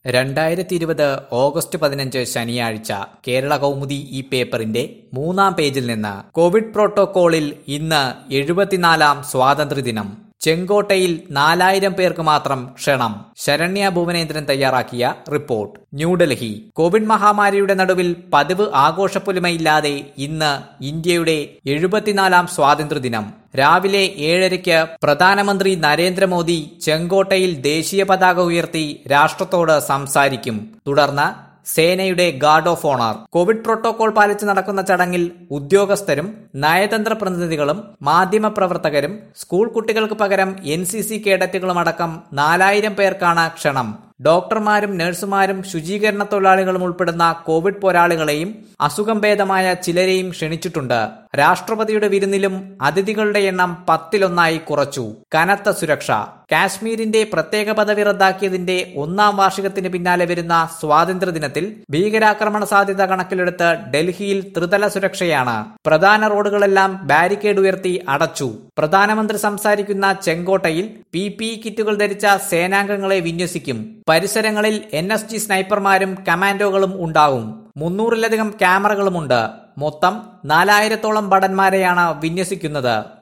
2020 August 15 ശനിയാഴ്ച കേരള കൗമുദി ഈ പേപ്പറിന്റെ 3-ാം പേജിൽ നിന്ന് കോവിഡ് പ്രോട്ടോക്കോളിൽ ഇന്ന് 74-ാം സ്വാതന്ത്ര്യദിനം. ചെങ്കോട്ടയിൽ 4000 പേർക്ക് മാത്രം ക്ഷണം. ശരണ്യ ഭുവനേന്ദ്രൻ തയ്യാറാക്കിയ റിപ്പോർട്ട്. ന്യൂഡൽഹി. കോവിഡ് മഹാമാരിയുടെ നടുവിൽ പതിവ് ആഘോഷപ്പൊലിമയില്ലാതെ ഇന്ന് ഇന്ത്യയുടെ 74-ാം സ്വാതന്ത്ര്യദിനം. രാവിലെ 7:30 പ്രധാനമന്ത്രി നരേന്ദ്രമോദി ചെങ്കോട്ടയിൽ ദേശീയ പതാക ഉയർത്തി രാഷ്ട്രത്തോട് സംസാരിക്കും. തുടർന്ന് സേനയുടെ guard of honour. Covid protocol പാലിച്ച് നടക്കുന്ന ചടങ്ങിൽ ഉദ്യോഗസ്ഥരും നയതന്ത്ര പ്രതിനിധികളും മാധ്യമപ്രവർത്തകരും സ്കൂൾ കുട്ടികൾക്ക് പകരം NCC കേഡറ്റുകളും അടക്കം 4000 പേർക്കാണ് ക്ഷണം. ഡോക്ടർമാരും നഴ്സുമാരും ശുചീകരണ തൊഴിലാളികളും ഉൾപ്പെടുന്ന കോവിഡ് പോരാളികളെയും അസുഖം ഭേദമായ ചിലരെയും ക്ഷണിച്ചിട്ടുണ്ട്. രാഷ്ട്രപതിയുടെ വിരുന്നിലും അതിഥികളുടെ എണ്ണം 10-1 കുറച്ചു. കനത്ത സുരക്ഷ. കാശ്മീരിന്റെ പ്രത്യേക പദവി റദ്ദാക്കിയതിന്റെ 1-ാം വാർഷികത്തിന് പിന്നാലെ വരുന്ന സ്വാതന്ത്ര്യദിനത്തിൽ ഭീകരാക്രമണ സാധ്യത കണക്കിലെടുത്ത് ഡൽഹിയിൽ ത്രിതല സുരക്ഷയാണ്. പ്രധാന റോഡുകളെല്ലാം ബാരിക്കേഡ് ഉയർത്തി അടച്ചു. പ്രധാനമന്ത്രി സംസാരിക്കുന്ന ചെങ്കോട്ടയിൽ PPE കിറ്റുകൾ ധരിച്ച സേനാംഗങ്ങളെ വിന്യസിക്കും. പരിസരങ്ങളിൽ NSG സ്നൈപ്പർമാരും കമാൻഡോകളും ഉണ്ടാവും. 300-ലധികം ക്യാമറകളുമുണ്ട്. മൊത്തം 4000-ഓളം ഭടന്മാരെയാണ് വിന്യസിക്കുന്നത്.